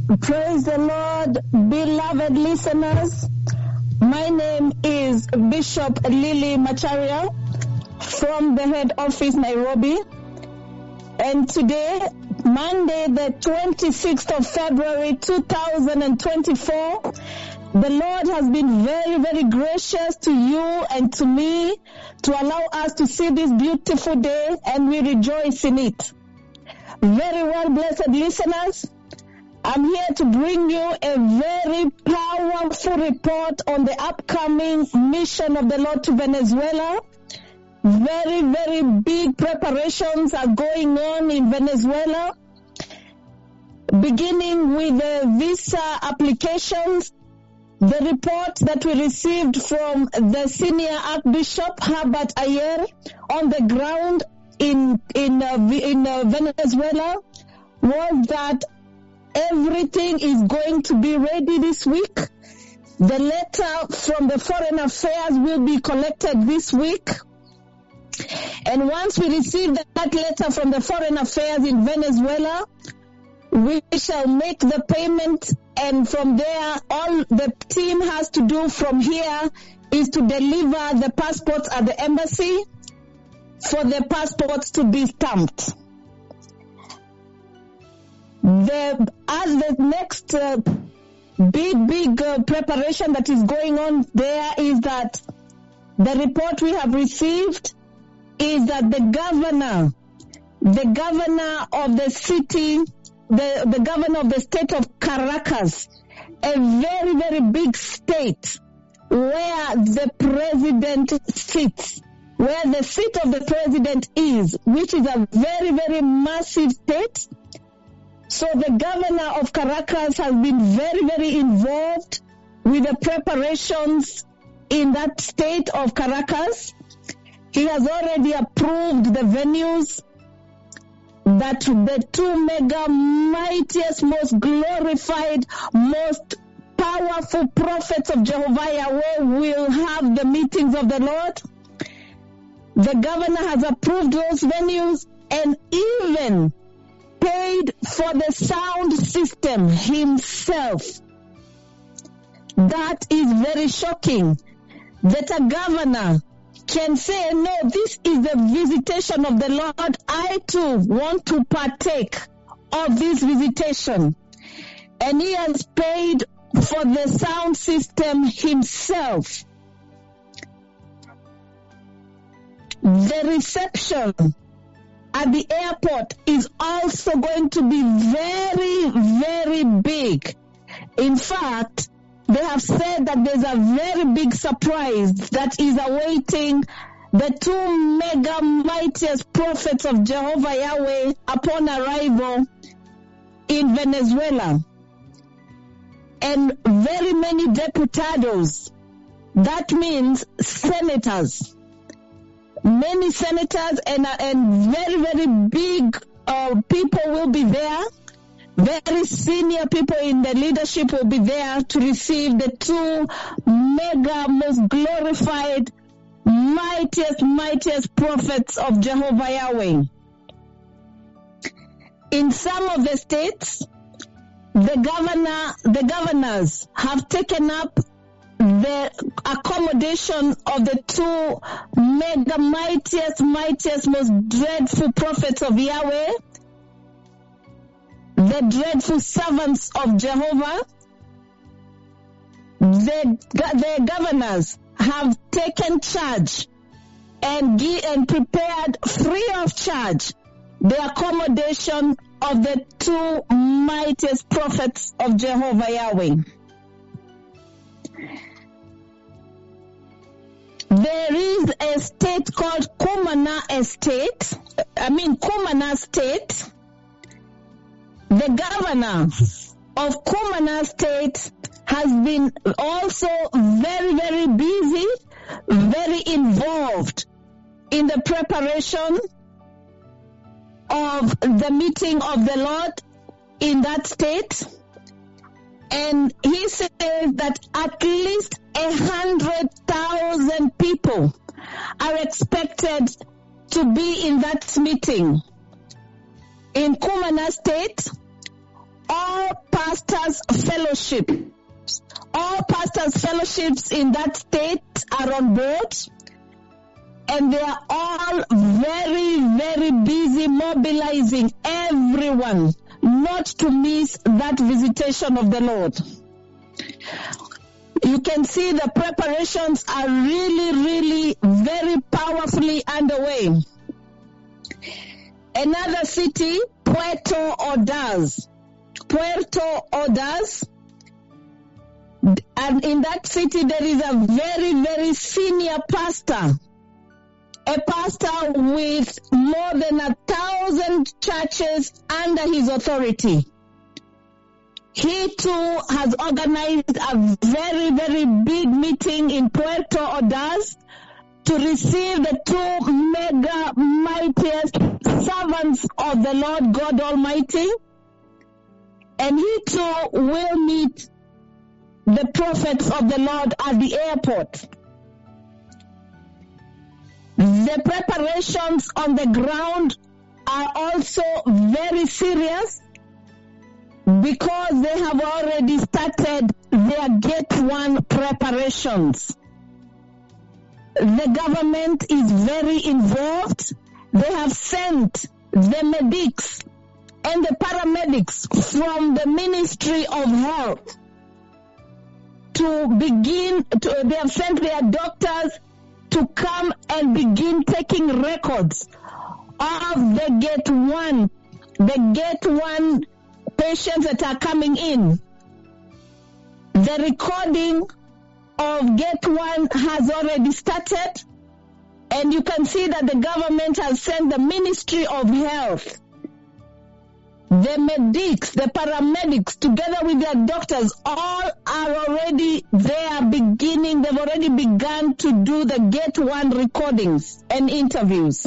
Praise the Lord, beloved listeners. My name is Bishop Lily Macharia from the head office, Nairobi. And today, Monday, the 26th of February, 2024, the Lord has been very, very gracious to you and to me to allow us to see this beautiful day, and we rejoice in it. Very well, blessed listeners. I'm here to bring you a very powerful report on the upcoming mission of the Lord to Venezuela. Very, very big preparations are going on in Venezuela, beginning with the visa applications. The report that we received from the senior Archbishop Herbert Ayer on the ground in Venezuela was that everything is going to be ready this week. The letter from the Foreign Affairs will be collected this week. And once we receive that letter from the Foreign Affairs in Venezuela, we shall make the payment, and from there, all the team has to do from here is to deliver the passports at the embassy for the passports to be stamped. The next big preparation that is going on there is that the report we have received is that the governor of the city, the governor of the state of Caracas, a very, very big state where the president sits, where the seat of the president is, which is a very, very massive state. So the governor of Caracas has been very, very involved with the preparations in that state of Caracas. He has already approved the venues that the two mega mightiest, most glorified, most powerful prophets of Jehovah Yahweh will have the meetings of the Lord. The governor has approved those venues and even paid for the sound system himself. That is very shocking that a governor can say, no, this is the visitation of the Lord. I too want to partake of this visitation. And he has paid for the sound system himself. The reception at the airport is also going to be very, very big. In fact, they have said that there's a very big surprise that is awaiting the two mega mightiest prophets of Jehovah Yahweh upon arrival in Venezuela. And very many diputados, that means senators, many senators and very, very big people will be there. Very senior people in the leadership will be there to receive the two mega, most glorified, mightiest prophets of Jehovah Yahweh. In some of the states, the governors have taken up the accommodation of the two mega mightiest, most dreadful prophets of Yahweh, the dreadful servants of Jehovah. The governors have taken charge and prepared free of charge the accommodation of the two mightiest prophets of Jehovah Yahweh. There is a state called Kumana State. The governor of Kumana State has been also very, very busy, very involved in the preparation of the meeting of the Lord in that state. And he says that at least 100,000 people are expected to be in that meeting. In Kumana State, all pastors' fellowship. All pastors' fellowships in that state are on board, and they are all very, very busy mobilizing everyone not to miss that visitation of the Lord. You can see the preparations are really, really very powerfully underway. Another city, Puerto Ordaz. And in that city, there is a very, very senior pastor. A pastor with more than 1,000 churches under his authority. He too has organized a very, very big meeting in Puerto Ordaz to receive the two mega mightiest servants of the Lord God Almighty. And he too will meet the prophets of the Lord at the airport. The preparations on the ground are also very serious because they have already started their Gate 1 preparations. The government is very involved. They have sent the medics and the paramedics from the Ministry of Health they have sent their doctors to come and begin taking records of the Gate 1 patients that are coming in. The recording of Gate 1 has already started, and you can see that the government has sent the Ministry of Health, the medics, the paramedics, together with their doctors, all are already there they've already begun to do the Gate 1 recordings and interviews.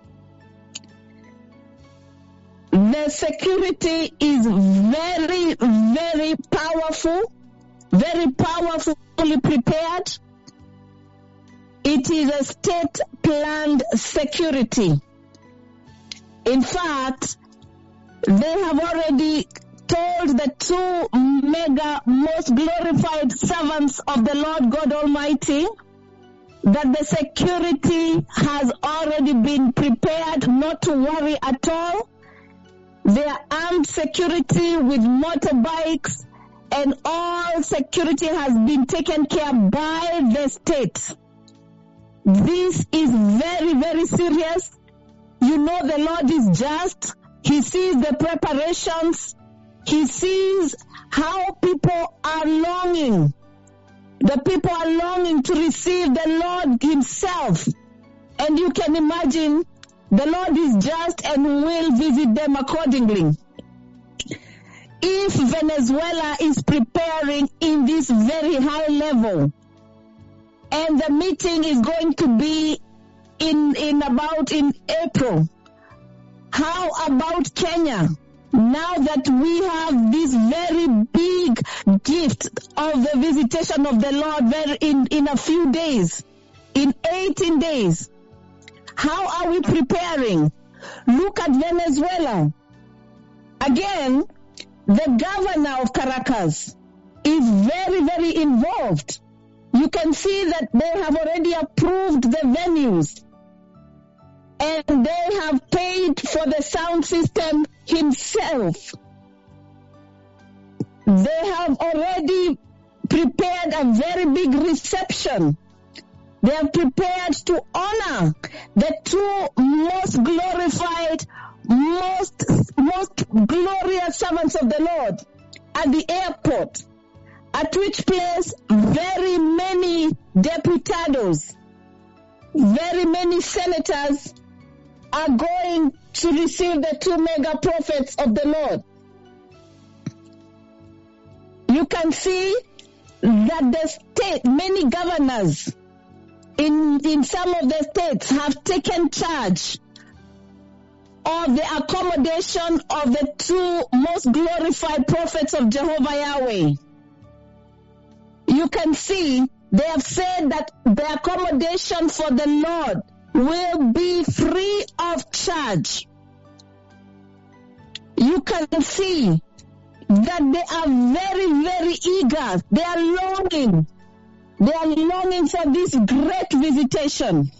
The security is very, very powerful, very powerfully prepared. It is a state-planned security. In fact, they have already told the two mega most glorified servants of the Lord God Almighty that the security has already been prepared, not to worry at all. They are armed security with motorbikes, and all security has been taken care by the state. This is very, very serious. You know the Lord is just. He sees the preparations. He sees how people are longing. The people are longing to receive the Lord himself. And you can imagine the Lord is just and will visit them accordingly. If Venezuela is preparing in this very high level, and the meeting is going to be in April, how about Kenya? Now that we have this very big gift of the visitation of the Lord in a few days, in 18 days, how are we preparing? Look at Venezuela. Again, the governor of Caracas is very, very involved. You can see that they have already approved the venues, and they have paid for the sound system himself. They have already prepared a very big reception. They are prepared to honor the two most glorified, most glorious servants of the Lord at the airport, at which place very many deputados, very many senators are going to receive the two mega prophets of the Lord. You can see that the state, many governors in some of the states have taken charge of the accommodation of the two most glorified prophets of Jehovah Yahweh. You can see they have said that the accommodation for the Lord will be free of charge. You can see that they are very, very eager. They are longing. They are longing for this great visitation.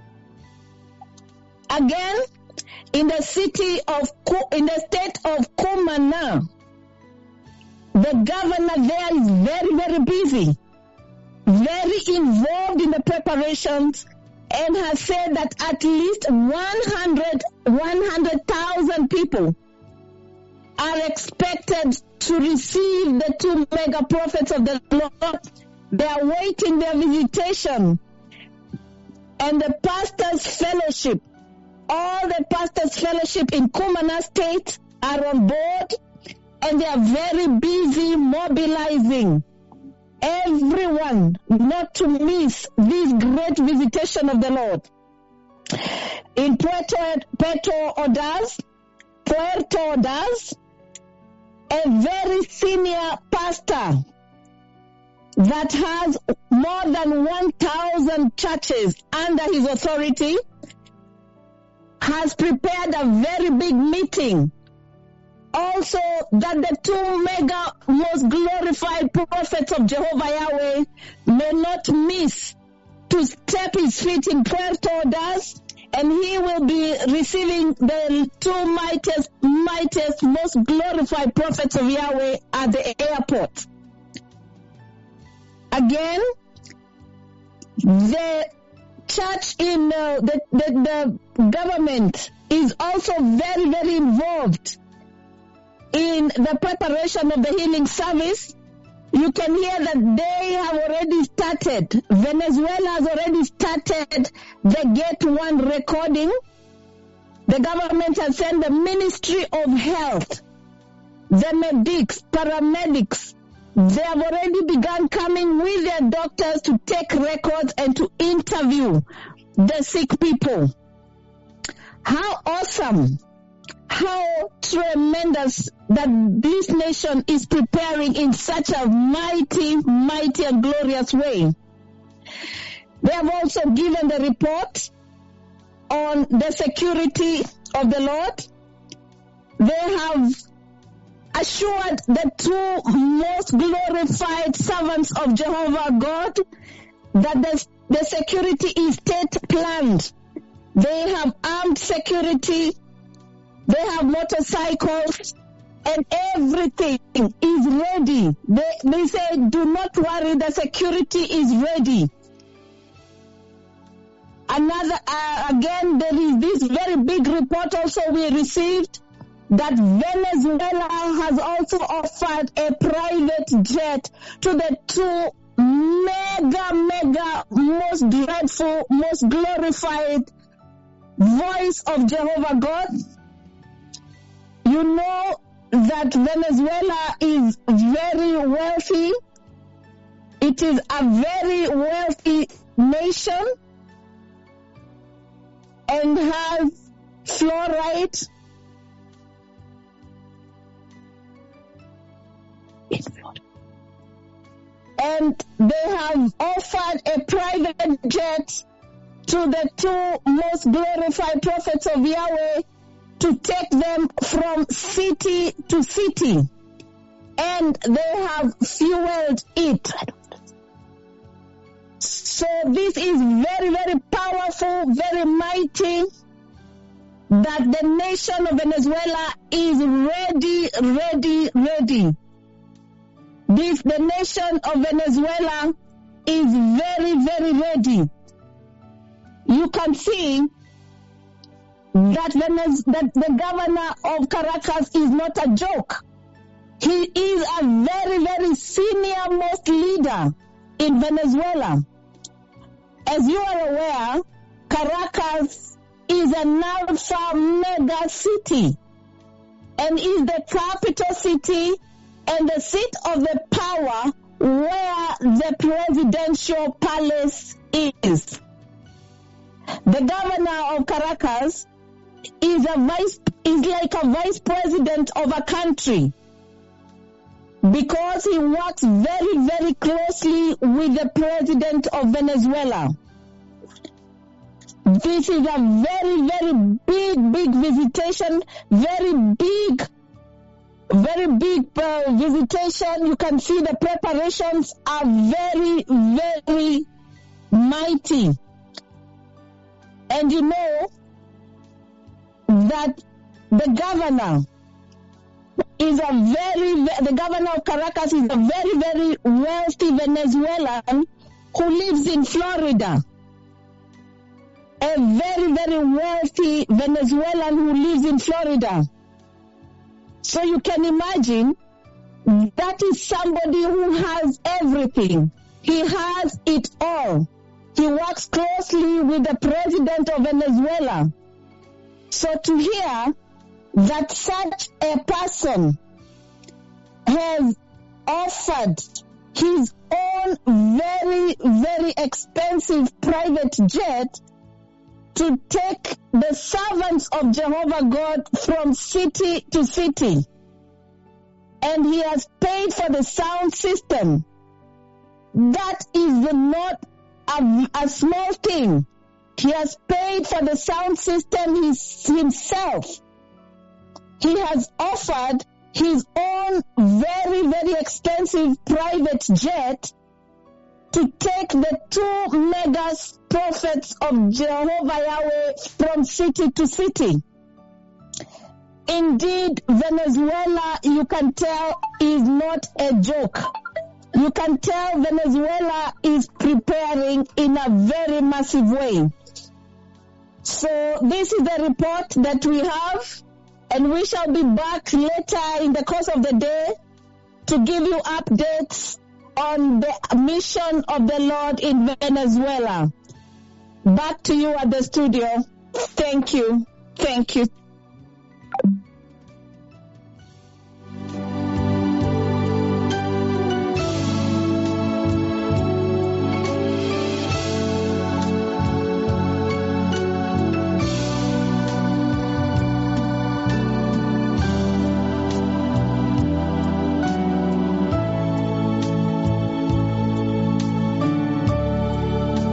Again, in the state of Kumana, the governor there is very, very busy, very involved in the preparations, and has said that at least 100,000 people are expected to receive the two mega prophets of the Lord. They are waiting their visitation. And the pastors' fellowship, all the pastors' fellowship in Kumana State are on board, and they are very busy mobilizing everyone not to miss this great visitation of the Lord. In Puerto Ordaz, a very senior pastor that has more than 1,000 churches under his authority has prepared a very big meeting. Also, that the two mega most glorified prophets of Jehovah Yahweh may not miss to step his feet in Puerto Ordaz, and he will be receiving the two mightiest, most glorified prophets of Yahweh at the airport. Again, the church in the government is also very, very involved in the preparation of the healing service. You can hear that they have already started. Venezuela has already started the Get One recording. The government has sent the Ministry of Health, the medics, paramedics. They have already begun coming with their doctors to take records and to interview the sick people. How awesome! How tremendous that this nation is preparing in such a mighty, mighty and glorious way. They have also given the report on the security of the Lord. They have assured the two most glorified servants of Jehovah God that the security is state planned. They have armed security. They have motorcycles, and everything is ready. They say, do not worry, the security is ready. Again, there is this very big report also we received that Venezuela has also offered a private jet to the two mega, most dreadful, most glorified voice of Jehovah God. You know that Venezuela is very wealthy. It is a very wealthy nation and has fluoride. And they have offered a private jet to the two most glorified prophets of Yahweh to take them from city to city, and they have fueled it. So this is very, very powerful, very mighty, that the nation of Venezuela is ready. The nation of Venezuela is very, very ready. You can see that the governor of Caracas is not a joke. He is a very, very senior most leader in Venezuela. As you are aware, Caracas is an alpha mega city and is the capital city and the seat of the power where the presidential palace is. The governor of Caracas is like a vice president of a country because he works very, very closely with the president of Venezuela. This is a very, very big visitation, very big very big visitation. You can see the preparations are very, very mighty. And you know that the governor of Caracas is a very, very wealthy Venezuelan who lives in Florida. A very, very wealthy Venezuelan who lives in Florida. So you can imagine that is somebody who has everything. He has it all. He works closely with the president of Venezuela. So to hear that such a person has offered his own very, very expensive private jet to take the servants of Jehovah God from city to city. And he has paid for the sound system. That is not a small thing. He has paid for the sound system himself. He has offered his own very, very expensive private jet to take the 2 mega prophets of Jehovah Yahweh from city to city. Indeed, Venezuela, you can tell, is not a joke. You can tell Venezuela is preparing in a very massive way. So this is the report that we have, and we shall be back later in the course of the day to give you updates on the mission of the Lord in Venezuela. Back to you at the studio. Thank you. Thank you.